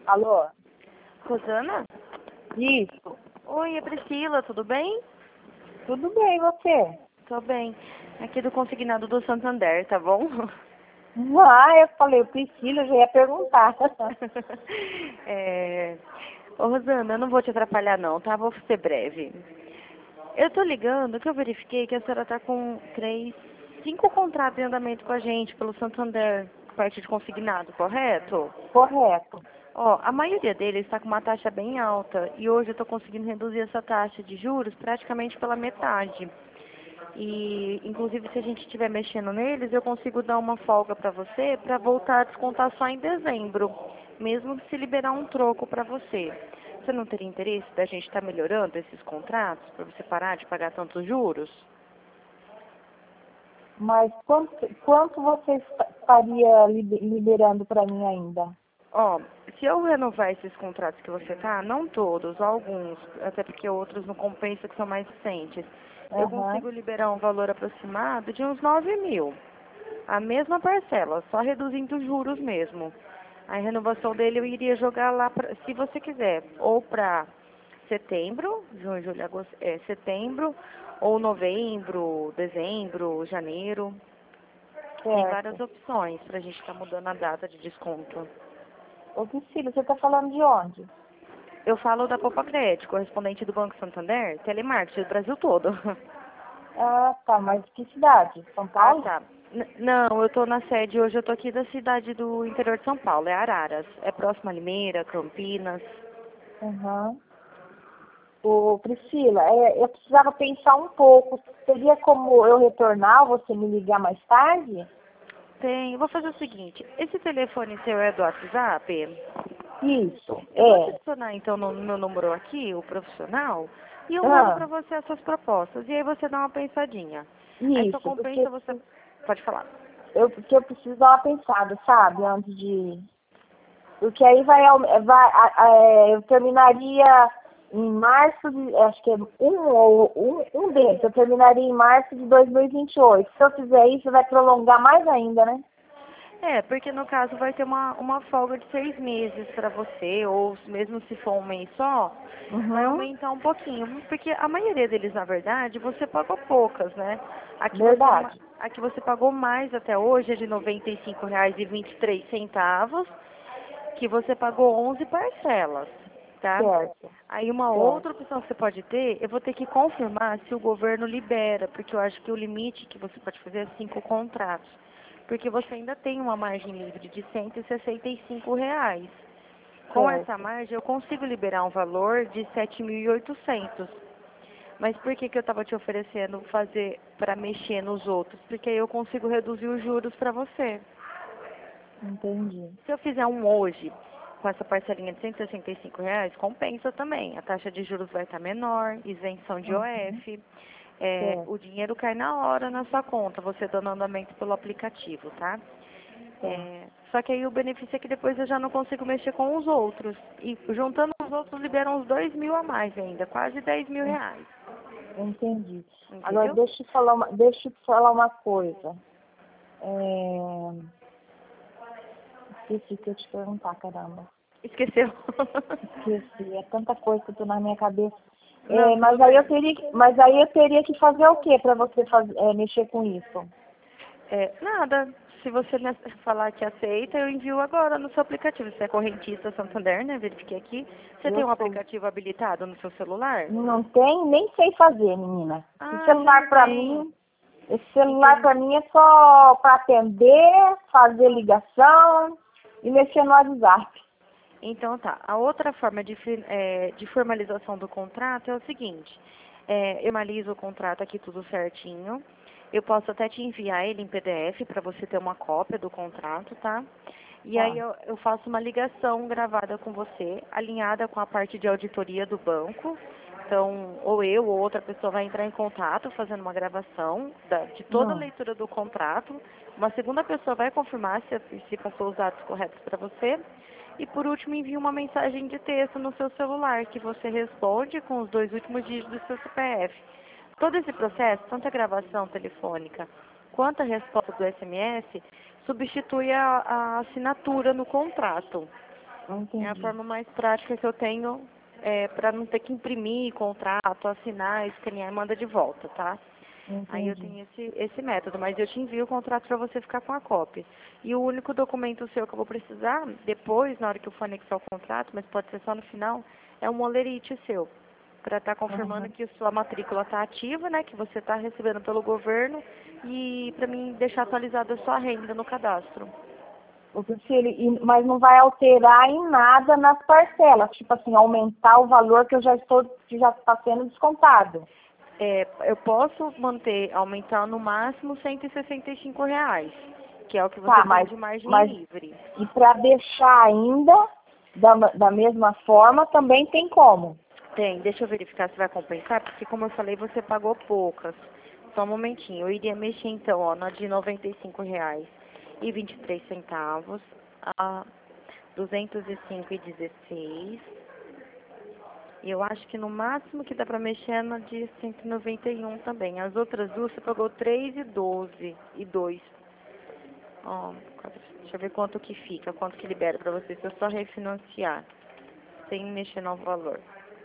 Alô? Rosana? Isso. Oi, é Priscila, tudo bem? Tudo bem, e você? Tô bem. Aqui do Consignado do Santander, tá bom? Ah, eu falei, eu Priscila, eu já ia perguntar. Ô, Rosana, eu não vou te atrapalhar não, tá? Vou ser breve. Eu tô ligando que eu verifiquei que a senhora tá com 5 contratos em andamento com a gente pelo Santander, parte de consignado, correto? Correto. Ó, a maioria deles está com uma taxa bem alta e hoje eu estou conseguindo reduzir essa taxa de juros praticamente pela metade. E, inclusive, se a gente estiver mexendo neles, eu consigo dar uma folga para você para voltar a descontar só em dezembro, mesmo se liberar um troco para você. Você não teria interesse da gente estar melhorando esses contratos para você parar de pagar tantos juros? Mas quanto você estaria liberando para mim ainda? Ó, se eu renovar esses contratos que você tá, não todos, alguns, até porque outros não compensam que são mais recentes, eu Aham. consigo liberar um valor aproximado de uns 9.000. A mesma parcela, só reduzindo os juros mesmo. A renovação dele eu iria jogar lá, se você quiser, ou para setembro, junho, julho, agosto, setembro, ou novembro, dezembro, janeiro. Tem várias Certo. opções para a gente estar mudando a data de desconto. Ô, Priscila, você está falando de onde? Eu falo da Poupa Crédito, correspondente do Banco Santander, telemarketing do Brasil todo. Ah, tá, mas que cidade? São Ah, Paulo? tá. Não, eu tô na sede, hoje eu tô aqui da cidade do interior de São Paulo, é Araras. É próximo a Limeira, Campinas. Aham. Ô, Priscila, eu precisava pensar um pouco. Seria como eu retornar, você me ligar mais tarde? Tem, eu vou fazer o seguinte, esse telefone seu é do WhatsApp? Isso, Eu vou te é. adicionar então no meu número aqui, o profissional, e eu mando Ah, pra você essas propostas. E aí você dá uma pensadinha. Aí só isso, compensa você. Pode falar. porque eu preciso dar uma pensada, sabe, antes de... Porque aí eu terminaria em março de... Acho que é um deles, eu terminaria em março de 2028. Se eu fizer isso, vai prolongar mais ainda, né? É, porque no caso vai ter uma folga de 6 meses para você, ou mesmo se for um mês só, vai Uhum, aumentar um pouquinho. Porque a maioria deles, na verdade, você pagou poucas, né? verdade. A que você pagou mais até hoje é de R$ 95,23, que você pagou 11 parcelas, tá? Certo, Aí uma certo, outra opção que você pode ter, eu vou ter que confirmar se o governo libera, porque eu acho que o limite que você pode fazer é 5 contratos. Porque você ainda tem uma margem livre de R$ 165. Com essa certo. margem eu consigo liberar um valor de 7.800. Mas por que eu estava te oferecendo fazer para mexer nos outros? Porque aí eu consigo reduzir os juros para você. Entendi. Se eu fizer um hoje, com essa parcelinha de R$ 165, compensa também. A taxa de juros vai estar menor, isenção de Uhum, OF, certo, o dinheiro cai na hora na sua conta, você dando andamento pelo aplicativo, tá? certo. Só que aí o benefício é que depois eu já não consigo mexer com os outros. E juntando os outros, liberam uns 2.000 a mais ainda, quase R$ 10.000. Entendi. Agora, Entendeu? deixa eu te falar uma coisa. É, esqueci que eu ia te perguntar, caramba. Esqueceu? Esqueci, é tanta coisa que eu tô na minha cabeça. Não, É, tudo bem. mas aí eu teria que fazer o que para você mexer com isso? Nada. Se você falar que aceita, eu envio agora no seu aplicativo. Você é correntista Santander, né? Verifiquei aqui. Você Eu tem um sou, aplicativo habilitado no seu celular? não tem, nem sei fazer, menina. Ah, você não tem. Esse celular Entendi. para mim é só para atender, fazer ligação e mexer no WhatsApp. Então tá. A outra forma de formalização do contrato é o seguinte. Eu formalizo o contrato aqui tudo certinho. Eu posso até te enviar ele em PDF para você ter uma cópia do contrato, tá? E aí Tá. eu faço uma ligação gravada com você, alinhada com a parte de auditoria do banco. Então, ou eu ou outra pessoa vai entrar em contato fazendo uma gravação de toda a Hum, leitura do contrato. Uma segunda pessoa vai confirmar se passou os dados corretos para você. E por último, envia uma mensagem de texto no seu celular que você responde com os 2 últimos dígitos do seu CPF. Todo esse processo, tanto a gravação telefônica quanto a resposta do SMS, substitui a assinatura no contrato. É a Entendi. forma mais prática que eu tenho para não ter que imprimir contrato, assinar, escanear e manda de volta, tá? Aí eu Entendi. tenho esse método, mas eu te envio o contrato para você ficar com a cópia. E o único documento seu que eu vou precisar, depois, na hora que eu for anexar o contrato, mas pode ser só no final, é um molerite seu, para estar confirmando Uhum. que sua matrícula está ativa, né, que você está recebendo pelo governo, e para mim deixar atualizada a sua renda no cadastro. O Priscila, mas não vai alterar em nada nas parcelas, tipo assim, aumentar o valor que já está sendo descontado. Eu posso aumentar no máximo R$ 165, que é o que você Tá, tem de margem mas livre. e para deixar ainda da mesma forma também tem como. Tem, deixa eu verificar se vai compensar, porque como eu falei, você pagou poucas. Só um momentinho, eu iria mexer então, ó, na de R$ 95,23 a 205,16. E eu acho que no máximo que dá pra mexer é na de 191 também. As outras duas você pagou 3,12 e 2. Ó, deixa eu ver quanto que fica, quanto que libera pra você se eu só refinanciar, sem mexer no valor.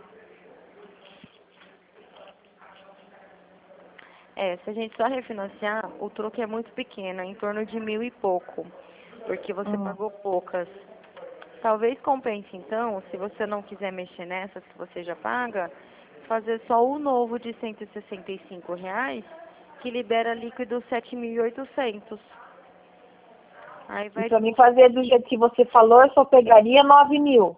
Se a gente só refinanciar, o troco é muito pequeno, é em torno de 1.000 e pouco, porque você Hum. pagou poucas. Talvez compense, então, se você não quiser mexer nessas que você já paga, fazer só o novo de R$ 165, que libera líquido 7.800. Aí E vai, para mim fazer do jeito que você falou, eu só pegaria 9.000.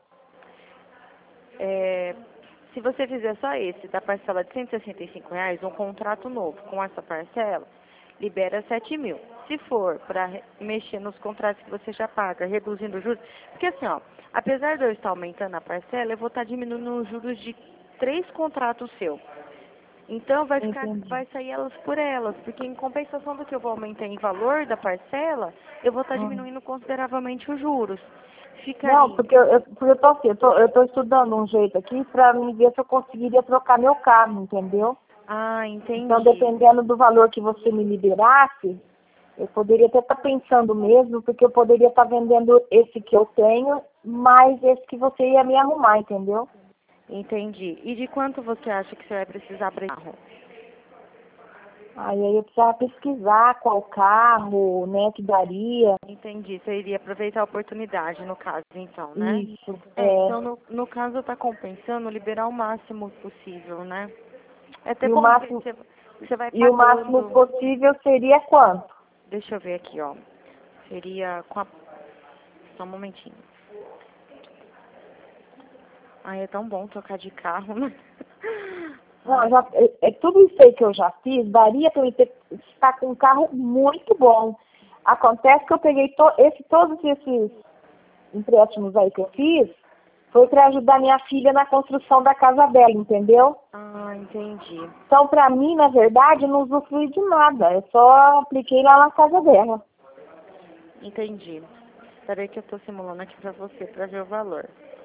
é, se você fizer só esse, da parcela de R$ 165, um contrato novo com essa parcela, libera 7.000. Se for para mexer nos contratos que você já paga, reduzindo os juros, porque assim, ó, apesar de eu estar aumentando a parcela, eu vou estar diminuindo os juros de 3 contratos seus. Então Entendi. vai sair elas por elas, porque em compensação do que eu vou aumentar em valor da parcela, eu vou estar Hum. diminuindo consideravelmente os juros. Não, Ficaria. porque eu tô assim, eu tô estudando um jeito aqui para me ver se eu conseguiria trocar meu carro, entendeu? Ah, Então, entendi. dependendo do valor que você me liberasse, eu poderia até estar pensando mesmo, porque eu poderia estar vendendo esse que eu tenho, mais esse que você ia me arrumar, entendeu? Entendi. E de quanto você acha que você vai precisar para esse carro? Aí eu precisava pesquisar qual carro, né, que daria. Entendi. Você iria aproveitar a oportunidade, no caso, então, né? Isso, é. Então, no caso, tá compensando liberar o máximo possível, né? É até E o bom ver máximo, que você vai e o máximo pagando. possível seria quanto? Deixa eu ver aqui, ó. Seria com a... Só um momentinho. Ai, é tão bom trocar de carro, né? Não, Ai, tudo isso aí que eu já fiz, daria para eu estar com um carro muito bom. Acontece que eu peguei todos esses empréstimos aí que eu fiz, foi para ajudar minha filha na construção da casa dela, entendeu? entendi. Então, para mim, na verdade, não usufrui de nada. Eu só apliquei lá na casa dela. Entendi. Espera aí que eu tô simulando aqui pra você, pra ver o valor.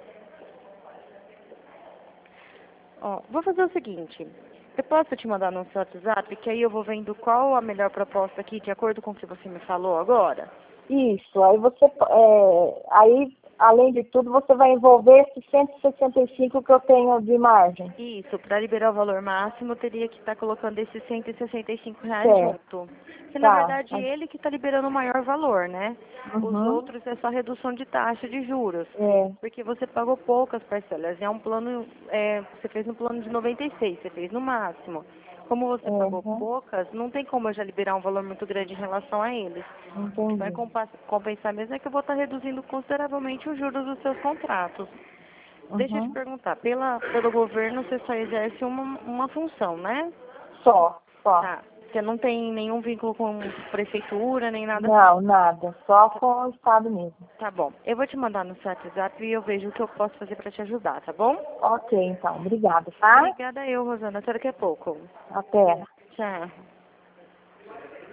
Ó, vou fazer o seguinte. Eu posso te mandar no seu WhatsApp, que aí eu vou vendo qual a melhor proposta aqui, de acordo com o que você me falou agora? Isso, aí aí, além de tudo, você vai envolver esses 165 que eu tenho de margem. Isso, para liberar o valor máximo, eu teria que estar colocando esses R$ 165 Certo, junto. Que na tá. verdade ele que está liberando o maior valor, né? Os Uhum. outros é só redução de taxa de juros. É. Porque você pagou poucas parcelas. É um plano, você fez um plano de 96, você fez no máximo. Como você pagou Uhum. poucas, não tem como eu já liberar um valor muito grande em relação a eles. O que vai Entendi. compensar mesmo é que eu vou estar reduzindo consideravelmente os juros dos seus contratos. Deixa eu te Uhum. perguntar, pelo governo você só exerce uma função, né? Só. Tá. Você não tem nenhum vínculo com prefeitura, nem nada assim. Não, nada. Só com o Estado mesmo. Tá bom. Eu vou te mandar no seu WhatsApp e eu vejo o que eu posso fazer pra te ajudar, tá bom? Ok, então. Obrigada, tá? Obrigada eu, Rosana. Até daqui a pouco. Até. Tchau.